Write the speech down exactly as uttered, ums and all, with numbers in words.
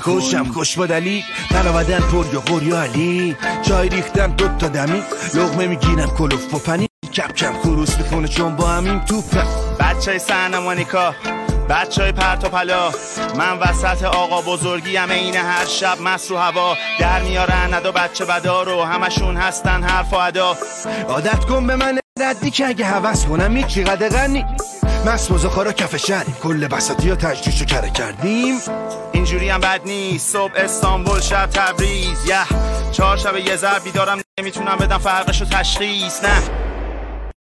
کشم خوش با دلی تنابدن پر یا غور یا علی چای ریختم دوت تا دمی لغمه میگیرم کلوف با پنی کپ کپ خروس میکنه چون با همین توپم بچه های سنمانیکا بچه های پرت و پلا من وسط آقا بزرگی همه اینه هر شب مست رو هوا در میارن ندا بچه بدا رو همشون هستن حرف و ادا عادت کن به من ردی که اگه حوض کنم هیچی قده غنی مست مزاخارا کف شهری کل بساطی ها تجریش رو کره کردیم اینجوری هم بد نیست صبح استانبول شب تبریز یه چهار شب یه ذر بیدارم نمیتونم بدم فرقشو تشخیص نه